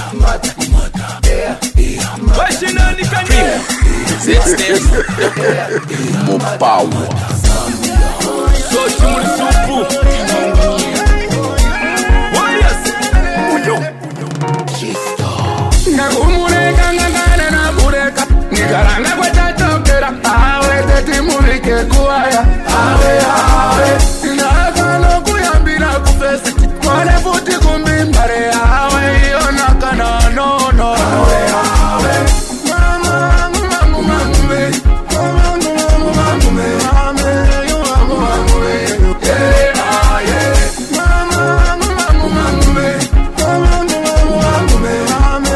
More power. So Nakumureka ngangane na bureka Nikaranga kwa tatokera Awe teti mulike kuwaya Awe Inakano kuyambira kufesi Mwane futi kumbimbare Awe ionaka na nono Awe Mama Mangu mangu me Mangu mangu mangu me Mame Mangu mangu me Yeah yeah Mama Mangu mangu me Mangu mangu me Mame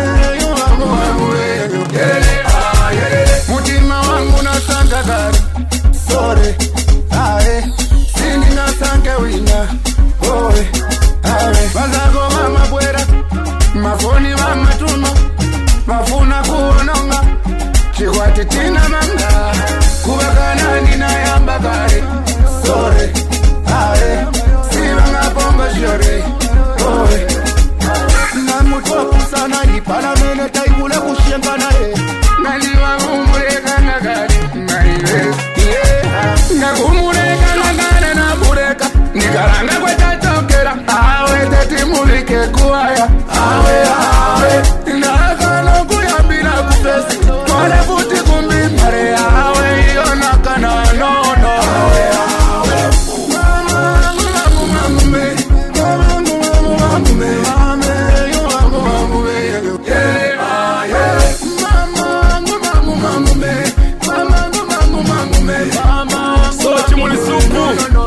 Mutima wangu nasanga gari Sore, ae Sini nasange wina Oe, ae Bazago mama bwera Mafoni mama tuno Mafuna kuononga Chikwati tina manga Kubakana nina yamba gari Sore, ae Siva ngabonga shore Oe Namutwapu sana Ipala mene taibula kushenga na ye Naliwa umureka na gari Naiwe Nakumureka na gane na bureka Nikaranga kwa tatokera Awe teti mulike kuwaya Awe Nakano kuyambira kufesi Mwane futi kumbimbare Awe ionaka na nono Awe Mama Mangu mangu me Mangu mangu mangu me Mame Mangu mangu me Yeah yeah Mama Mangu mangu me Mangu mangu me Mama So chimuli supu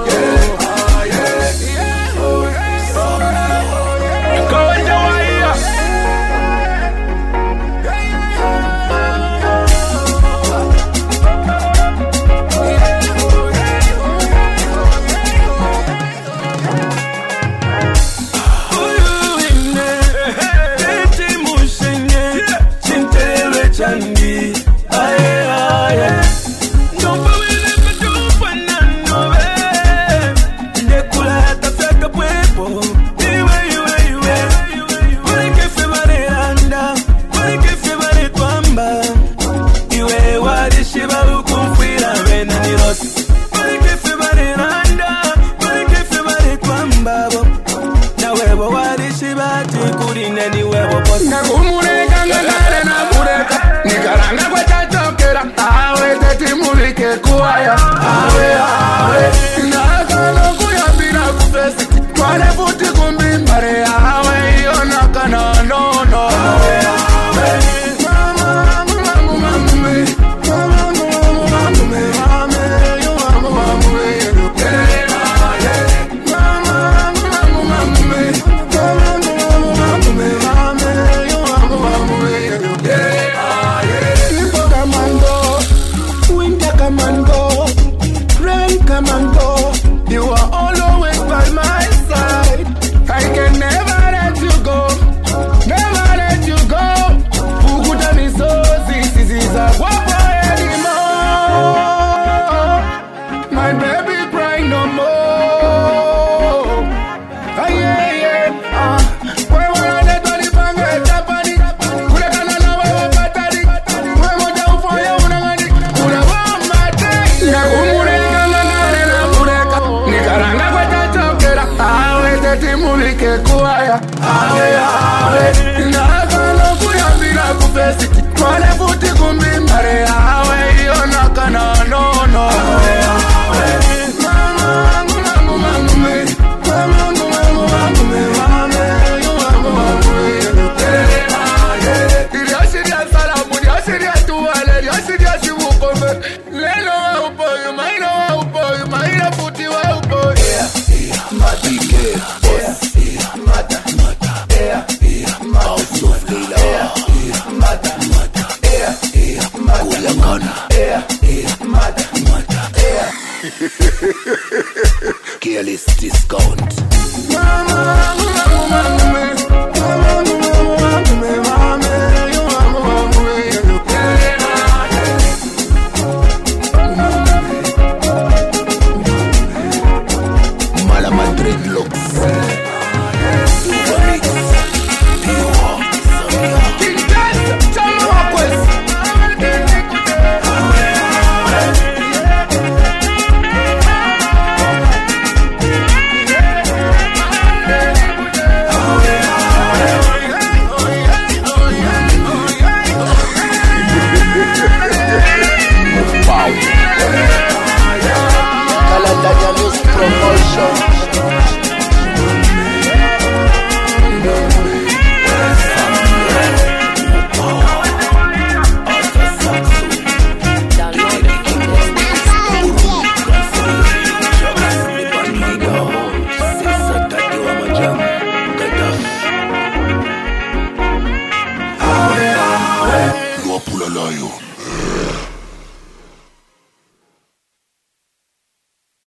Nakumureka ngangane na bureka Nikaranga kwa tatokera Awe teti mulike kuwaya Awe